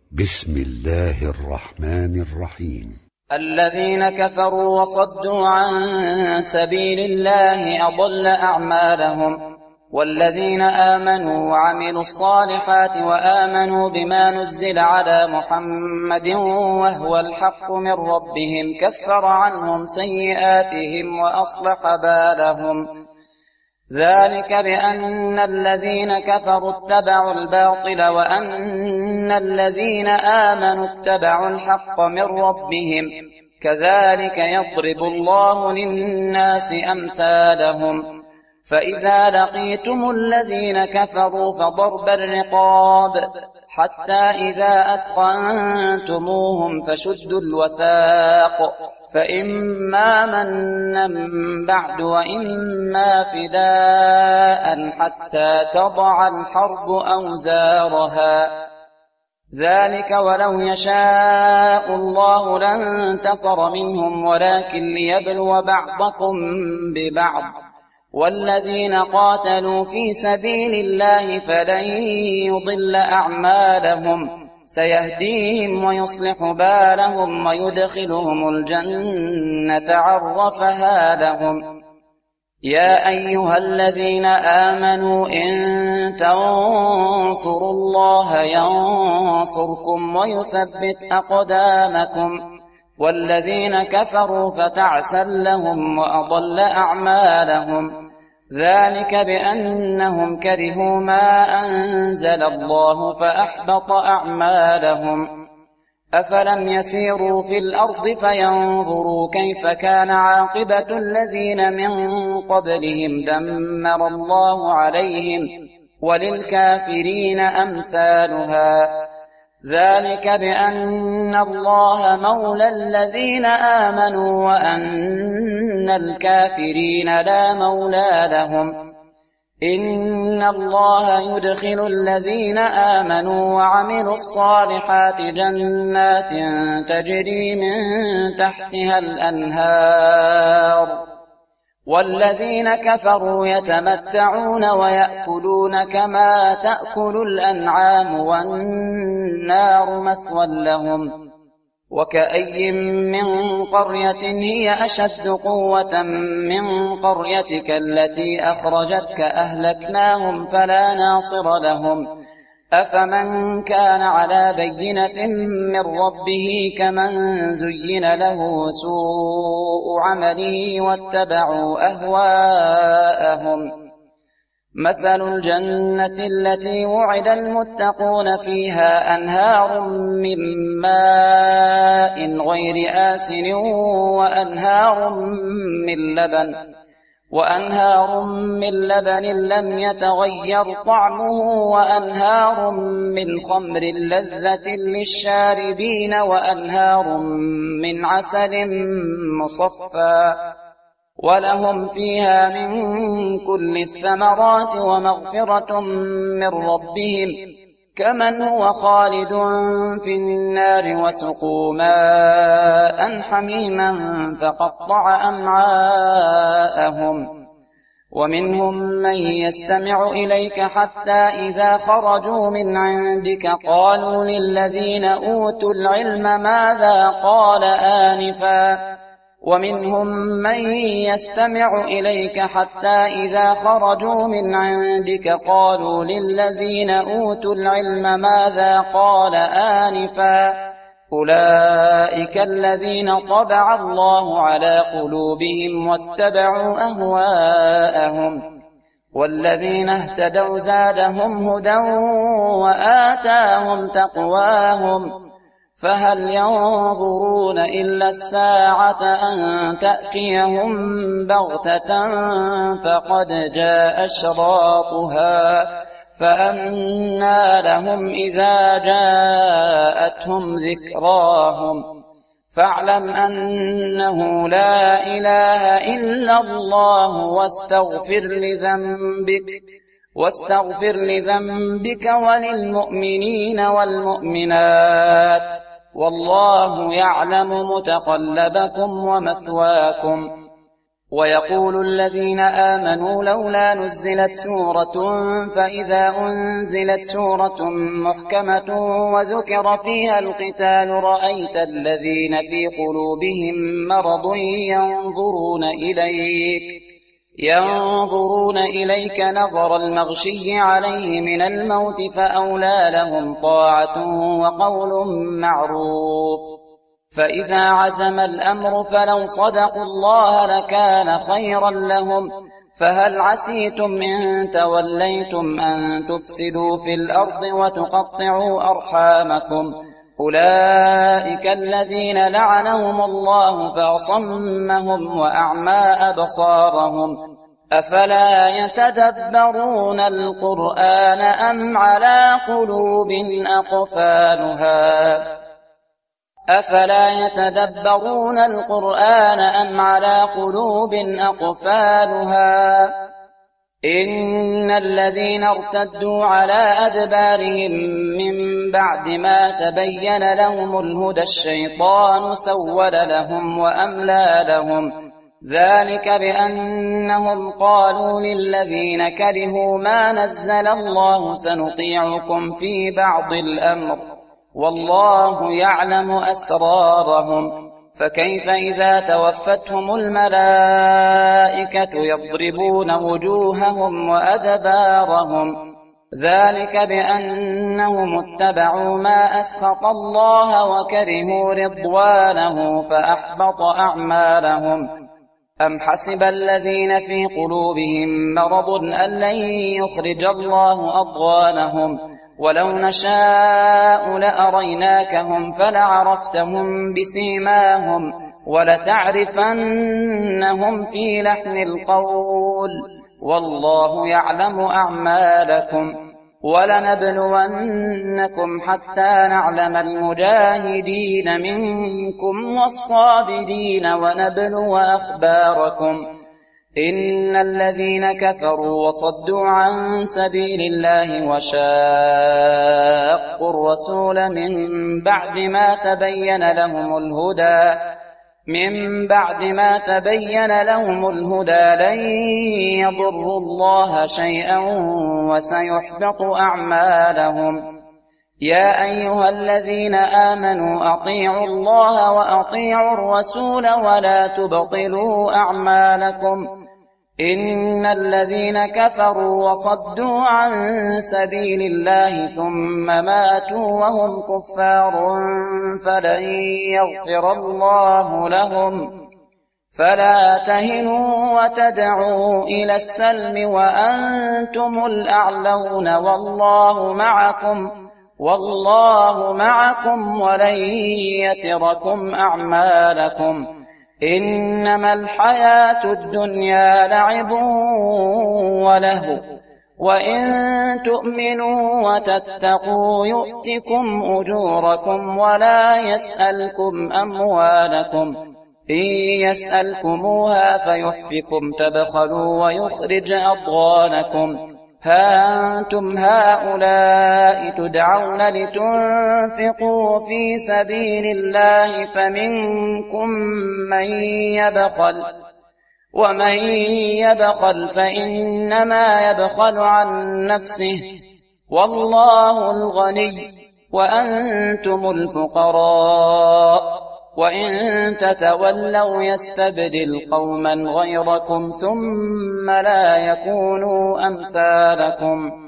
بسم الله الرحمن الرحيم. الذين كفروا وصدوا عن سبيل الله أضل أعمالهم، والذين آمنوا وعملوا الصالحات وآمنوا بما نزل على محمد وهو الحق من ربهم كفر عنهم سيئاتهم وأصلح بالهم. ذلك بأن الذين كفروا اتبعوا الباطل وأن الذين آمنوا اتبعوا الحق من ربهم، كذلك يضرب الله للناس أمثالهم. فإذا لقيتم الذين كفروا فضرب الرقاب حتى إذا أثخنتموهم فشدوا الوثاق، فإما منا بعد وإما فداء حتى تضع الحرب أوزارها. ذلك ولو يشاء الله لانتصر منهم ولكن ليبلو بعضكم ببعض. والذين قاتلوا في سبيل الله فلن يضل أعمالهم، سيهديهم ويصلح بالهم ويدخلهم الجنة عرفها لهم. يا أيها الذين آمنوا إن تنصروا الله ينصركم ويثبت أقدامكم. والذين كفروا فتعسا لهم وأضل أعمالهم. ذلك بأنهم كرهوا ما أنزل الله فأحبط أعمالهم. أفلم يسيروا في الأرض فينظروا كيف كان عاقبة الذين من قبلهم دمر الله عليهم، وللكافرين أمثالها. ذلك بأن الله مولى الذين آمنوا وأن الكافرين لا مولى لهم. إن الله يدخل الذين آمنوا وعملوا الصالحات جنات تجري من تحتها الأنهار، والذين كفروا يتمتعون ويأكلون كما تأكل الأنعام والنار مثوى لهم. وكأي من قرية هي أشد قوة من قريتك التي أخرجتك أهلكناهم فلا ناصر لهم. أفمن كان على بينة من ربه كمن زين له سوء عمله واتبعوا أهواءهم. مثل الجنة التي وعد المتقون فيها أنهار من ماء غير آسن وأنهار من لبن لم يتغير طعمه وأنهار من خمر لذة للشاربين وأنهار من عسل مصفى، ولهم فيها من كل الثمرات ومغفرة من ربهم، كمن هو خالد في النار وسقوا ماء حميما فقطع أمعاءهم. ومنهم من يستمع إليك حتى إذا خرجوا من عندك قالوا للذين أوتوا العلم ماذا قال آنفا. ومنهم من يستمع إليك حتى إذا خرجوا من عندك قالوا للذين أوتوا العلم ماذا قال آنفا. أولئك الذين طبع الله على قلوبهم واتبعوا أهواءهم. والذين اهتدوا زادهم هدى وآتاهم تقواهم. فهل ينظرون إلا الساعة أن تأتيهم بغتة فقد جاء أشراطها، فأنى لهم إذا جاءتهم ذكراهم. فاعلم أنه لا إله إلا الله واستغفر لذنبك وللمؤمنين والمؤمنات، والله يعلم متقلبكم ومثواكم. ويقول الذين آمنوا لولا نزلت سورة فإذا أنزلت سورة محكمة وذكر فيها القتال رأيت الذين في قلوبهم مرض ينظرون إليك نظر المغشي عليه من الموت فأولى لهم طاعة وقول معروف. فإذا عزم الأمر فلو صدقوا الله لكان خيرا لهم. فهل عسيتم إن توليتم أن تفسدوا في الأرض وتقطعوا أرحامكم؟ أولئك الذين لعنهم الله فأصمهم وأعمى أبصارهم. أفلا يتدبرون القرآن أم على قلوب أقفالها أفلا يتدبرون القرآن أم على قلوب أقفالها إن الذين ارتدوا على أدبارهم من بعد ما تبين لهم الهدى الشيطان سول لهم وأملى لهم. ذلك بأنهم قالوا للذين كرهوا ما نزل الله سنطيعكم في بعض الأمر والله يعلم أسرارهم. فكيف إذا توفتهم الملائكة يضربون وجوههم وأدبارهم؟ ذلك بأنهم اتبعوا ما أسخط الله وكرهوا رضوانه فأحبط أعمالهم. أم حسب الذين في قلوبهم مرض أن لن يخرج الله أضغانهم ولو نشاء لأريناكهم فلعرفتهم بسيماهم ولتعرفنهم في لحن القول والله يعلم أعمالكم. ولنبلونكم حتى نعلم المجاهدين منكم والصابرين ونبلو أخباركم. إن الذين كفروا وصدوا عن سبيل الله وشاقوا الرسول من بعد ما تبين لهم الهدى لن يضروا الله شيئا وسيحبط أعمالهم. يا أيها الذين آمنوا أطيعوا الله وأطيعوا الرسول ولا تبطلوا أعمالكم. إن الذين كفروا وصدوا عن سبيل الله ثم ماتوا وهم كفار فلن يغفر الله لهم. فلا تهنوا وتدعوا إلى السلم وأنتم الأعلون والله معكم ولن يتركم أعمالكم. إنما الحياة الدنيا لعب ولهو وإن تؤمنوا وتتقوا يؤتكم أجوركم ولا يسألكم أموالكم. إن يسألكموها فيحفكم تبخلوا ويخرج أضغانكم. ها أنتم هؤلاء تدعون لتنفقوا في سبيل الله فمنكم من يبخل ومن يبخل فإنما يبخل عن نفسه والله الغني وأنتم الفقراء. وإن تتولوا يستبدل قوما غيركم ثم لا يكونوا أمثالكم.